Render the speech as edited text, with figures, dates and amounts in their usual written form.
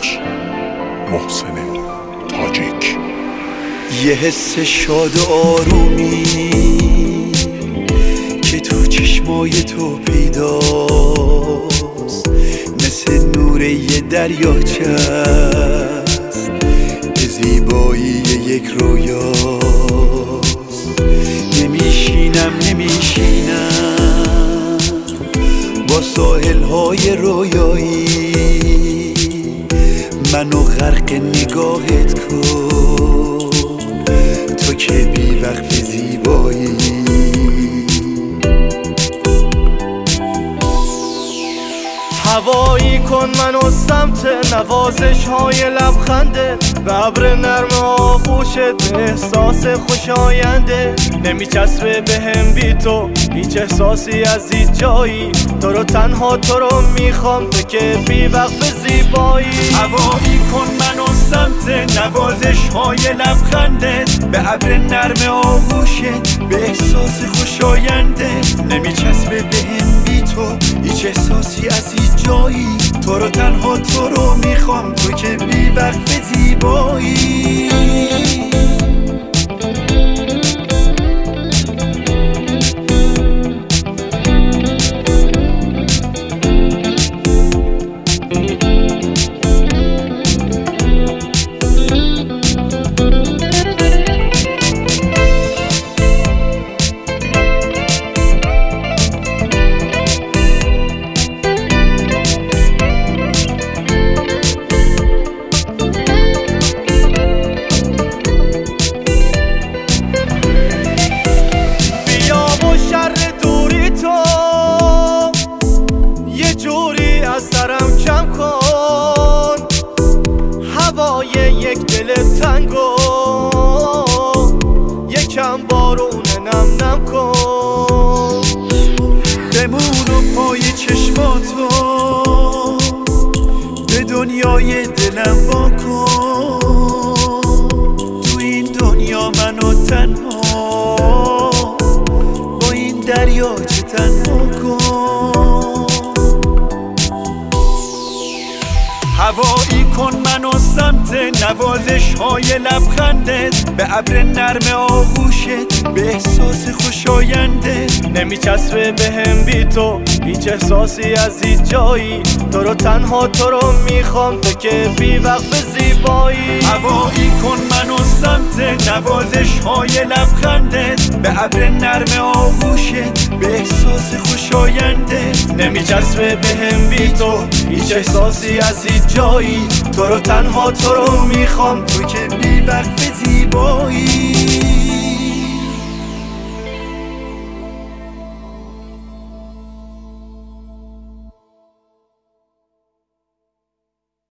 تاجیک، محسن تاجیک. یه حس شاد و آرومی که تو چشمای تو پیداست، مثل نور یه دریاچه است، به زیبایی یک رویاست. نمیشینم با ساحل‌های رویایی، منو غرق نگاهت کن، تو که بی وقت زیبایی. هوایی کن منو سمت نوازش های لبخنده، به ابر نرم آغوشت، به احساس خوشاینده. نمیچسبه بهم بی تو هیچ احساسی از هیچ جایی، تو رو تنها تو رو میخوام، تو که بی وقت زیبایی. هوایی کن منو سمت نوازش های لبخندت، به ابر نرم آغوشت، به احساس خوشاینده. نمیچسبه بهم بی تو هیچ احساسی از هیچ جایی، تو رو تنها تو رو میخوام، تو که بی وقت زیبایی. سرم کم کن هوای یک دل تنگو، یکم بارون نم نم کن. بمون و پای چشماتو به دنیای دلم وا کن، تو این دنیا منو تنها با این دریاچه تنها کن. هوایی کن منو سمت نوازش های لبخندت، به ابر نرم آغوشت، به احساس خوشاینده. نمیچسبه بهم بی تو هیچ احساسی از هیچ جایی، تو رو تنها تو رو میخوام، تو که بی وقت زیبایی. هوایی کن منو سمت نوازش های لبخندت، به ابر نرم آغوشت، به احساس خوشاینده. نمیچسبه بهم بی تو هیچ احساسی از هیچ جایی، تو رو تنها تو رو میخوام، تو که بی وقت زیبایی.